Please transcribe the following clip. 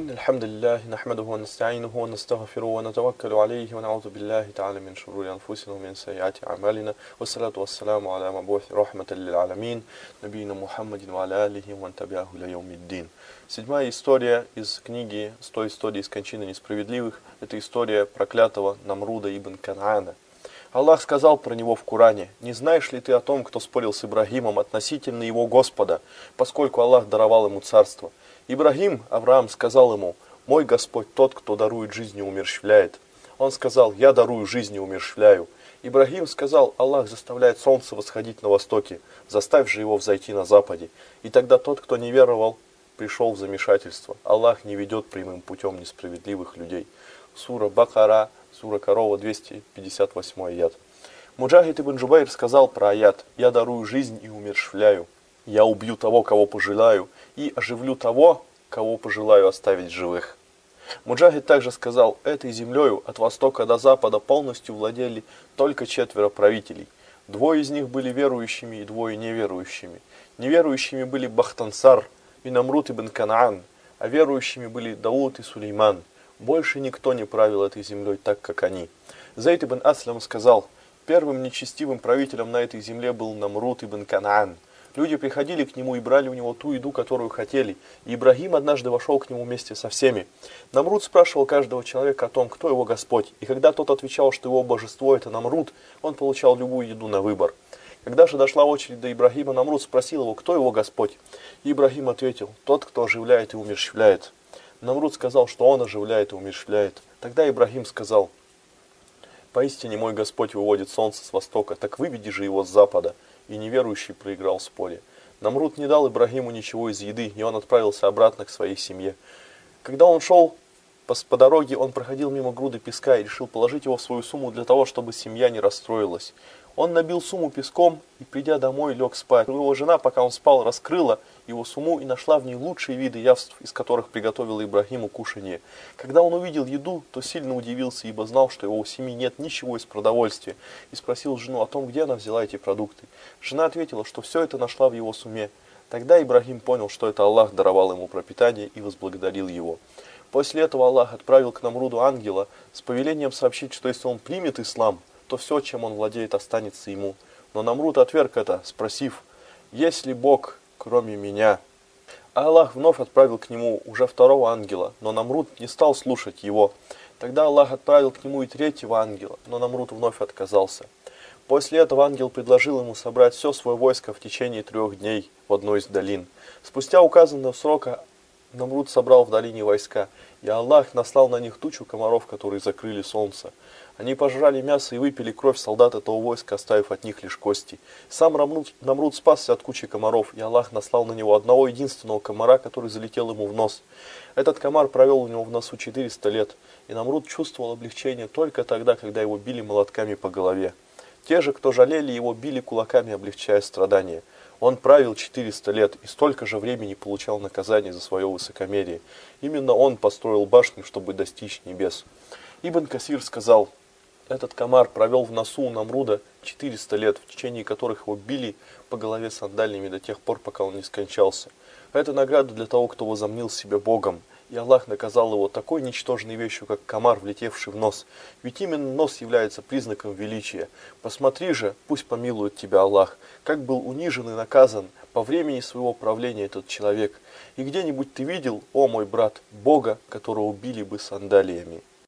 إن الحمد لله نحمده ونستعينه ونستغفره ونتوكل عليه ونعوذ بالله تعالى من شرور أنفسنا ومن سيئات أعمالنا والصلاة والسلام على مبعوث رحمة للعالمين نبينا Мухаммадин ва аля алихи ва ман табиаху иля яумиддин. Седьмая история из книги «100 историй из кончины несправедливых» – это история проклятого Намруда ибн Канаана. Аллах сказал про него в Коране: «Не знаешь ли ты о том, кто спорил с Ибрагимом относительно его Господа, поскольку Аллах даровал ему царство? Ибрагим, Авраам, сказал ему: мой Господь тот, кто дарует жизнь и умерщвляет. Он сказал: я дарую жизнь и умерщвляю. Ибрагим сказал: Аллах заставляет солнце восходить на востоке, заставь же его взойти на западе. И тогда тот, кто не веровал, пришел в замешательство. Аллах не ведет прямым путем несправедливых людей». Сура Бакара, сура Корова, 258 аят. Муджахид ибн Джубайр сказал про аят: «Я дарую жизнь и умерщвляю. Я убью того, кого пожелаю, и оживлю того, кого пожелаю оставить живых». Муджахид также сказал: «Этой землею от востока до запада полностью владели только 4 правителей. 2 из них были верующими и 2 неверующими. Неверующими были Бахтансар и Намруд ибн Канаан, а верующими были Дауд и Сулейман. Больше никто не правил этой землей так, как они». Зейд ибн Аслам сказал: «Первым нечестивым правителем на этой земле был Намруд ибн Канаан. Люди приходили к нему и брали у него ту еду, которую хотели. И Ибрагим однажды вошел к нему вместе со всеми. Намруд спрашивал каждого человека о том, кто его Господь. И когда тот отвечал, что его божество это Намруд, он получал любую еду на выбор. Когда же дошла очередь до Ибрагима, Намруд спросил его, кто его Господь. И Ибрагим ответил: тот, кто оживляет и умерщвляет. Намруд сказал, что он оживляет и умерщвляет. Тогда Ибрагим сказал: поистине мой Господь выводит солнце с востока, так выведи же его с запада. И неверующий проиграл в споре. Намруд не дал Ибрагиму ничего из еды, и он отправился обратно к своей семье. Когда он шел по дороге, он проходил мимо груды песка и решил положить его в свою сумму для того, чтобы семья не расстроилась. Он набил сумму песком и, придя домой, лег спать. Его жена, пока он спал, раскрыла его сумму и нашла в ней лучшие виды явств, из которых приготовила Ибрагиму кушанье. Когда он увидел еду, то сильно удивился, ибо знал, что его у семьи нет ничего из продовольствия, и спросил жену о том, где она взяла эти продукты. Жена ответила, что все это нашла в его сумме. Тогда Ибрагим понял, что это Аллах даровал ему пропитание, и возблагодарил его. После этого Аллах отправил к Намруду ангела с повелением сообщить, что если он примет ислам, то все, чем он владеет, останется ему. Но Намруд отверг это, спросив: есть ли Бог, кроме меня? А Аллах вновь отправил к нему уже 2-го ангела, но Намруд не стал слушать его. Тогда Аллах отправил к нему и 3-го ангела, но Намруд вновь отказался. После этого ангел предложил ему собрать все свое войско в течение 3 дней в одной из долин. Спустя указанного срока Намруд собрал в долине войска, и Аллах наслал на них тучу комаров, которые закрыли солнце. Они пожрали мясо и выпили кровь солдат этого войска, оставив от них лишь кости. Сам Намруд спасся от кучи комаров, и Аллах наслал на него одного единственного комара, который залетел ему в нос. Этот комар провел у него в носу 400 лет, и Намруд чувствовал облегчение только тогда, когда его били молотками по голове. Те же, кто жалели его, били кулаками, облегчая страдания. Он правил 400 лет и столько же времени получал наказание за свое высокомерие. Именно он построил башню, чтобы достичь небес. Ибн Касир сказал: этот комар провел в носу у Намруда 400 лет, в течение которых его били по голове сандальями до тех пор, пока он не скончался. Это награда для того, кто возомнил себя Богом. И Аллах наказал его такой ничтожной вещью, как комар, влетевший в нос. Ведь именно нос является признаком величия. Посмотри же, пусть помилует тебя Аллах, как был унижен и наказан по времени своего правления этот человек. И где-нибудь ты видел, о мой брат, Бога, которого били бы сандалиями?